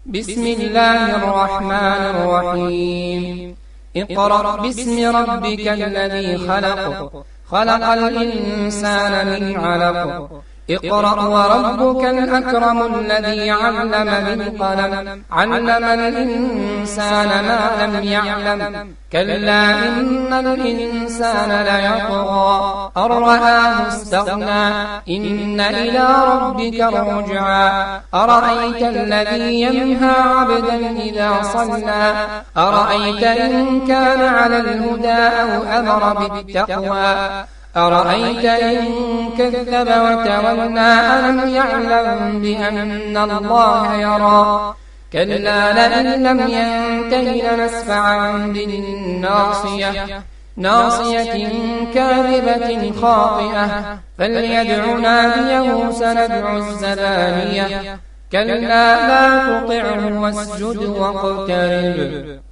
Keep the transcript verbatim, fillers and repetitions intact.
بسم الله الرحمن الرحيم اقرأ باسم ربك الذي خلق خلق الإنسان من علق اقرأ وربك الأكرم الذي علم بالقلم علم الإنسان ما لم يعلم كلا إن الإنسان ليطغى أن رآه استغنى إن إلى ربك الرجعى أرأيت الذي ينهى عبدا إذا صلى أرأيت إن كان على الهدى أو أمر بالتقوى أرأيت إن كذب وتولى ألم يعلم بأن الله يرى كلا لئن لم ينته لنسفعا بالناصية ناصية كاذبة خاطئة فليدع ناديه سندع الزبانية كلا لا تطعه واسجد واقترب